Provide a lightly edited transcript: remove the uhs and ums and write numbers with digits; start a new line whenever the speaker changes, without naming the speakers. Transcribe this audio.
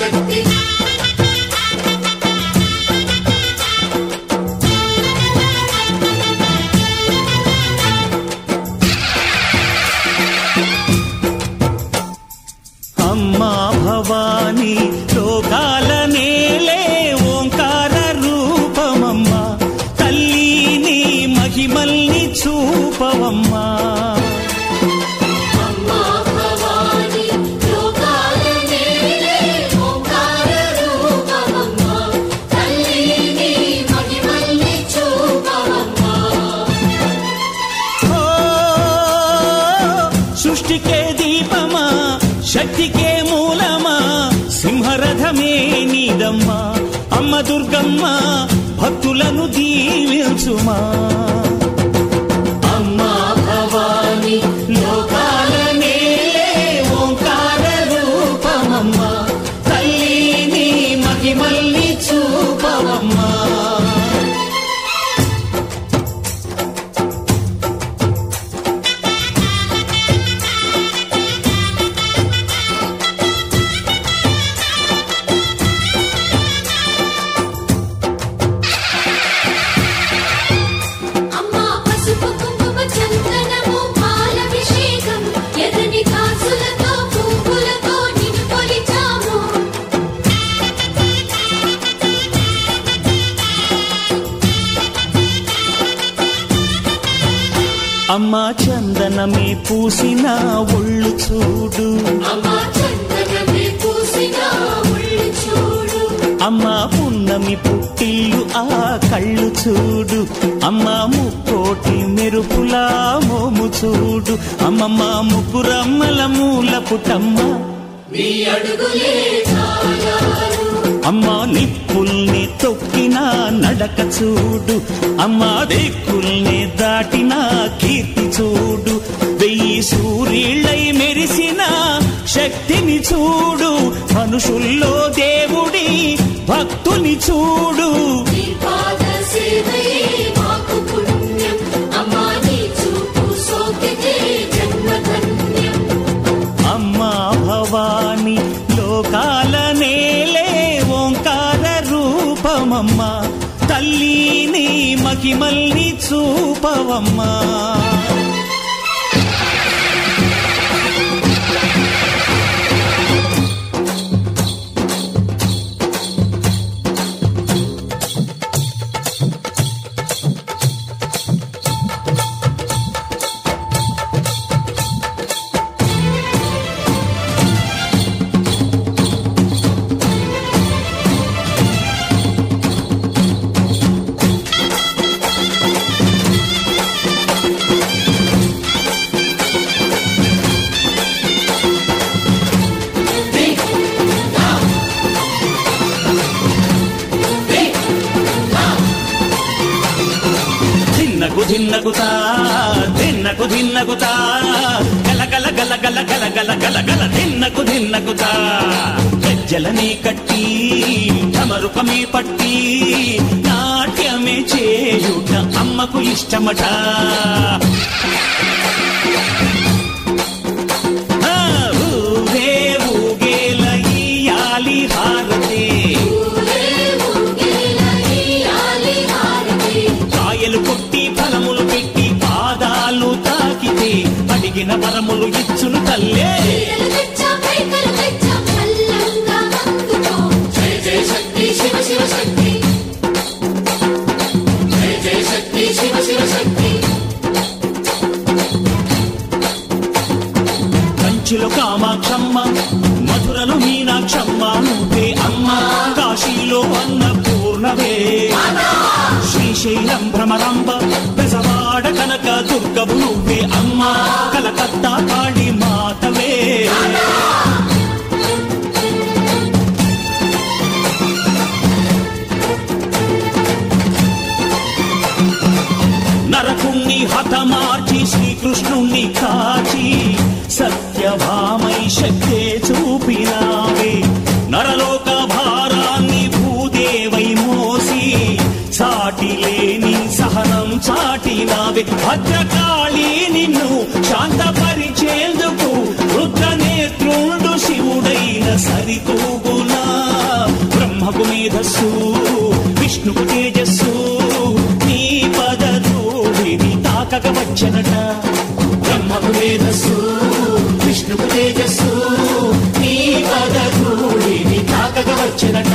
శివశక్తి
అమ్మా భవాని లోకాల నేలే ఓంకార రూపమమ్మా తల్లిని మహిమల్ని చూపవమ్మా సృష్టికే దీపమా శక్తికే మూలమా సింహరథమే నీదమ్మా అమ్మ దుర్గమ్మ భక్తులను దీవించుమా అమ్మా భవాని లోకాల నేలే ఓంకార రూపమమ్మా తల్లిని మహిమల్ని చూపవమ్మా అమ్మా చందనమే పూసిన ఒళ్ళు చూడు అమ్మా పున్నమి పుట్టిల్లు ఆ కళ్ళు చూడు అమ్మా ముక్కోటి మెరుపులా మోము చూడు అమ్మమ్మ ముగ్గురమ్మల మూల పుటమ్మ అమ్మా నిప్పుల్ని తొక్కిన నడక చూడు అమ్మా దిక్కుల్ని దాటిన కీర్తి చూడు 1000 సూర్యుళ్ళై మెరిసిన శక్తిని చూడు మనుషుల్లో దేవుడి భక్తుని చూడు అమ్మా భవాని లోకాల నేలే ఓంకార రూపమమ్మా తల్లిని మహిమల్ని చూపవమ్మా ధిన్నగుతా ధిన్నకు ధిన్నగుతా గల గల గల గల గల గల గల గల ధిన్నగుతా గజ్జలనే కట్టి ఢమరుకమే పట్టి నాట్యమే చేయుట అమ్మకు ఇష్టమట ఊగే ఊగేల ఇయ్యాలి హారతి కాయలు కొట్టి ఫలములు పెట్టి పాదాలు తాకితే అడిగిన వరములు ఇచ్చును తల్లే
జయ జయ శక్తి శివ శివ శక్తి జయ జయ శక్తి శివ శివ శక్తి
కంచిలో కామాక్షమ్మ మధురలో మీనాక్షమ్మ నువ్వే అమ్మ కాశీలో అన్నపూర్ణవే శ్రీశైలం భ్రమరాంబ బెజవాడ కనక దుర్గవు నువ్వే అమ్మ కలకత్తా కాళీ మాతవే నరకుణ్ణి హతమార్చి శ్రీకృష్ణుణ్ణి కాచి సత్యభామై శక్తే చూపినావే నరలోక భారాన్ని భూదేవై మోసి సాటి లేని సహనం చాటినావే భద్రకాళి నిన్ను శాంతపరిచేందుకు రుద్రనేత్రుండు శివుడైన సరితూగునా బ్రహ్మకు మేధస్సు విష్ణుకు తేజస్సు నీ పదధూళిని తాకక వచ్చనట బ్రహ్మకు మేధస్సు విష్ణుకు తేజస్సు నీ పదధూళిని తాకక వచ్చనట